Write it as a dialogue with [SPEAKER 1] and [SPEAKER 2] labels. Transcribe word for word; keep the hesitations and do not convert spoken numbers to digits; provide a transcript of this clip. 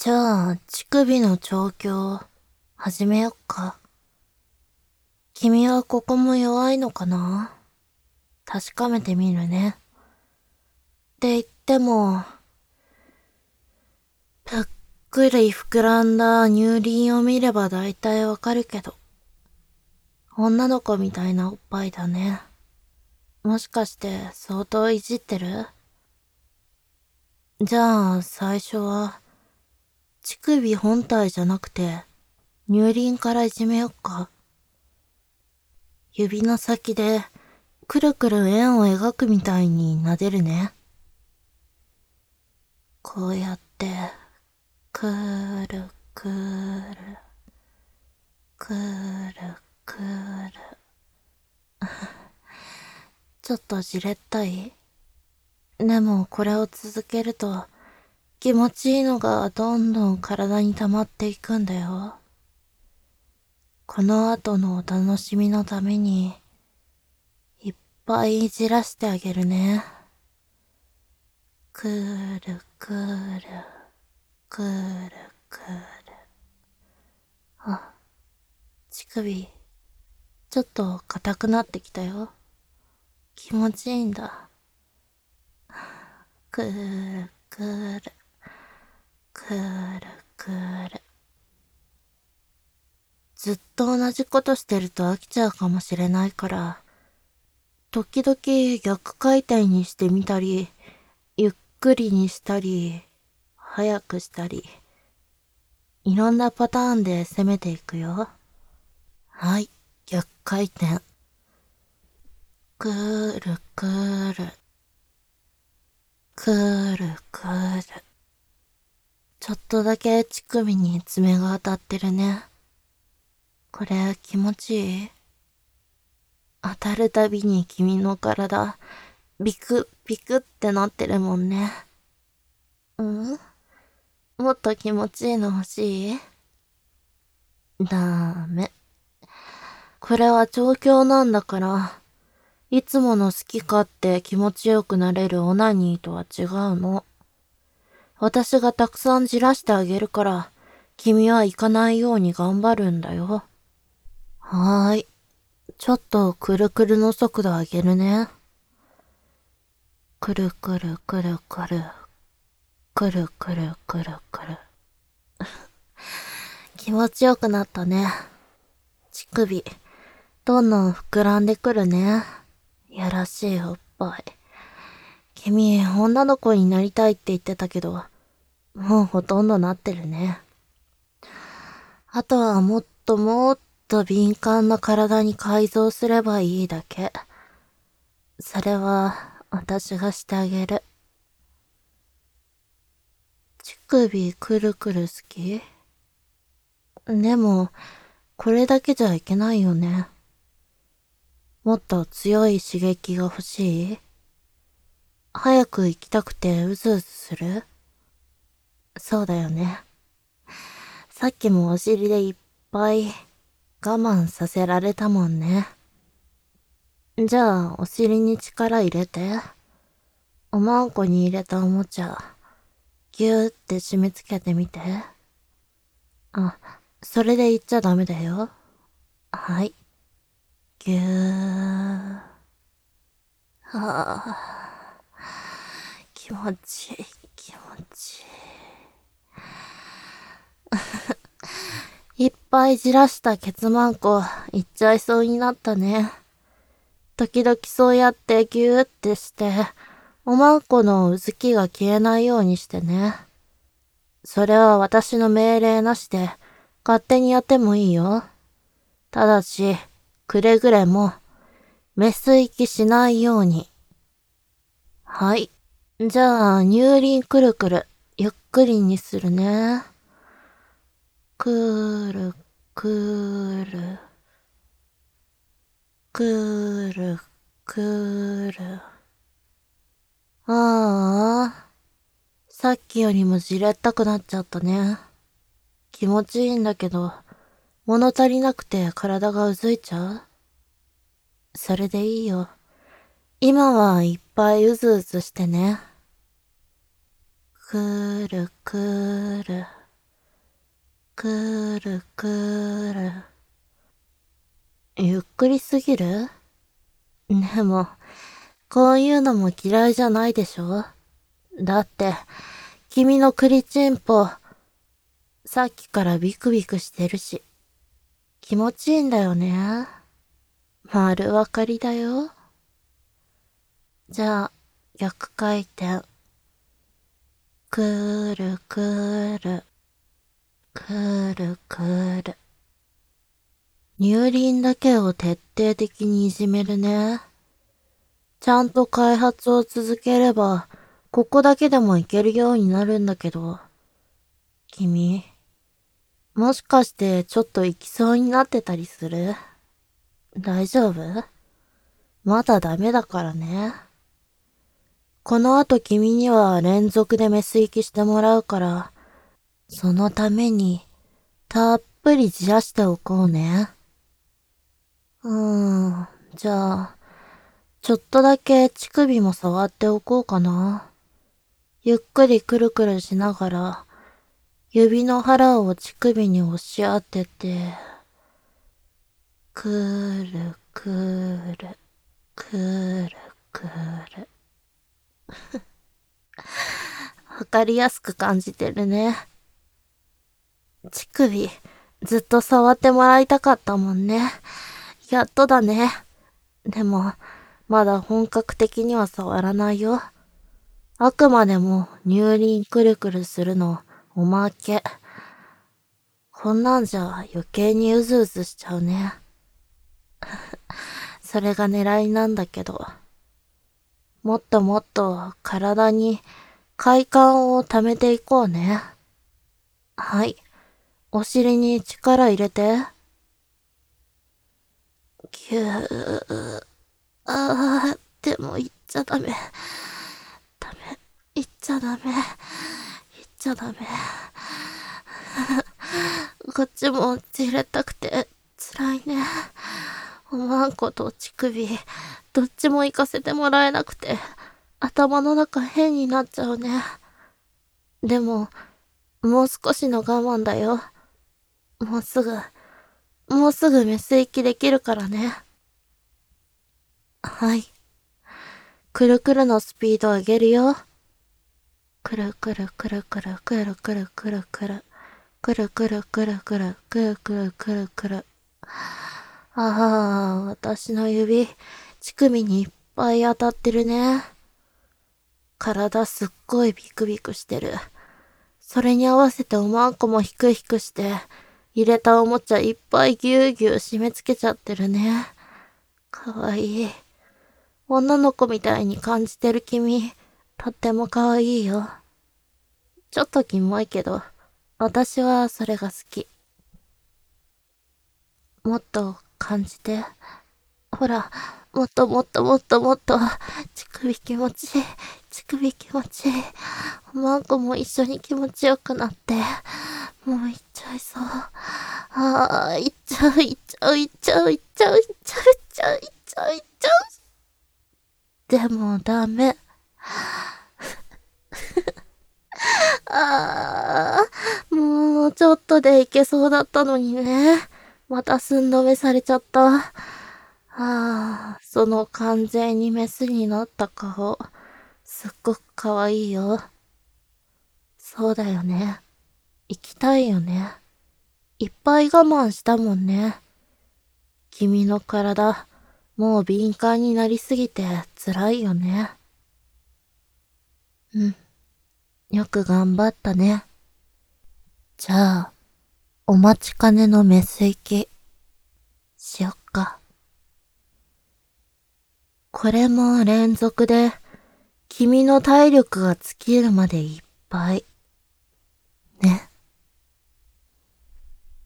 [SPEAKER 1] じゃあ、乳首の調教、始めよっか。君はここも弱いのかな？確かめてみるね。って言っても、ぷっくり膨らんだ乳輪を見れば大体わかるけど、女の子みたいなおっぱいだね。もしかして相当いじってる？じゃあ、最初は、乳首本体じゃなくて、乳輪からいじめよっか。指の先で、くるくる円を描くみたいに撫でるね。こうやって、くるくる、くるくる。ちょっとじれったい？でもこれを続けると、気持ちいいのがどんどん体に溜まっていくんだよ。この後のお楽しみのために、いっぱいいじらしてあげるね。くるくる、くるくる。あ、乳首、ちょっと硬くなってきたよ。気持ちいいんだ。くるくる、くるくる。ずっと同じことしてると飽きちゃうかもしれないから、時々逆回転にしてみたり、ゆっくりにしたり、早くしたり、いろんなパターンで攻めていくよ。はい、逆回転。くるくる、くるくる。ちょっとだけ乳首に爪が当たってるね。これ気持ちいい？当たるたびに君の体、ビクビクってなってるもんね。うんもっと気持ちいいの欲しい？ダメ。これは調教なんだから、いつもの好き勝手気持ちよくなれるオナニーとは違うの。私がたくさんじらしてあげるから、君は行かないように頑張るんだよ。はーい。ちょっとくるくるの速度上げるね。くるくるくるくる。くるくるくるくる。気持ちよくなったね。乳首、どんどん膨らんでくるね。やらしいおっぱい。君、女の子になりたいって言ってたけど、もうほとんどなってるね。あとはもっともっと敏感な体に改造すればいいだけ。それは、私がしてあげる。乳首くるくる好き？でも、これだけじゃいけないよね。もっと強い刺激が欲しい？早く行きたくてうずうずする？そうだよね。さっきもお尻でいっぱい我慢させられたもんね。じゃあ、お尻に力入れて。おまんこに入れたおもちゃ、ぎゅーって締め付けてみて。あ、それで言っちゃダメだよ。はい。ぎゅー。はあ、気持ちいい、気持ちいい。いっぱいじらしたケツマンコ、いっちゃいそうになったね。時々そうやってぎゅーってして、おまんこのうずきが消えないようにしてね。それは私の命令なしで、勝手にやってもいいよ。ただし、くれぐれも、メス息しないように。はい。じゃあ、乳輪くるくる、ゆっくりにするね。くる、くる、くる、くる。ああ、さっきよりもじれったくなっちゃったね。気持ちいいんだけど、物足りなくて体がうずいちゃう？それでいいよ。今はいっぱいうずうずしてね。くるくる。 くるくる。ゆっくりすぎる？でも、こういうのも嫌いじゃないでしょ？だって、君のクリチンポ、さっきからビクビクしてるし、気持ちいいんだよね。丸分かりだよ。じゃあ、逆回転。くるくる、くるくる。乳輪だけを徹底的にいじめるね。ちゃんと開発を続ければ、ここだけでもいけるようになるんだけど、君、もしかしてちょっと行きそうになってたりする？大丈夫？まだダメだからね。この後君には連続でメス行きしてもらうから、そのために、たっぷりじらしておこうね。うーん、じゃあ、ちょっとだけ乳首も触っておこうかな。ゆっくりくるくるしながら、指の腹を乳首に押し当てて、くるくる、くるくる。わかりやすく感じてるね。乳首、ずっと触ってもらいたかったもんね。やっとだね。でも、まだ本格的には触らないよ。あくまでも乳輪くるくるするの、おまけ。こんなんじゃ余計にうずうずしちゃうね。それが狙いなんだけど。もっともっと体に快感を溜めていこうね。はい。お尻に力入れて。ぎゅー。あー、でも言っちゃダメ。ダメ。言っちゃダメ。言っちゃダメ。こっちもじれたくて辛いね。おまんこと乳首、どっちも行かせてもらえなくて、頭の中変になっちゃうね。でも、もう少しの我慢だよ。もうすぐ、もうすぐメス行きできるからね。はい。くるくるのスピード上げるよ。くるくるくるくるくるくるくるくる。くるくるくるくるくるくるくるくる。ああ、私の指、乳首にいっぱい当たってるね。体すっごいビクビクしてる。それに合わせておまんこもヒクヒクして、入れたおもちゃいっぱいぎゅうぎゅう締め付けちゃってるね。かわいい。女の子みたいに感じてる君、とってもかわいいよ。ちょっとキモいけど、私はそれが好き。もっと感じて。ほら、もっともっともっともっと、乳首気持ちいい。乳首気持ちいい。おまんこも一緒に気持ちよくなって。もう行っちゃいそう。ああ、行っちゃう、行っちゃう、行っちゃう、行っちゃう、行っちゃう、行っちゃう、行っちゃう、行っちゃう。でもダメ。ああ、もうちょっとでいけそうだったのにね。また寸止めされちゃった。ああ、その完全にメスになった顔、すっごく可愛いよ。そうだよね。行きたいよね。いっぱい我慢したもんね。君の体、もう敏感になりすぎて辛いよね。うん。よく頑張ったね。じゃあ、お待ちかねのメス行き、しよっか。これも連続で、君の体力が尽きるまでいっぱい。ね。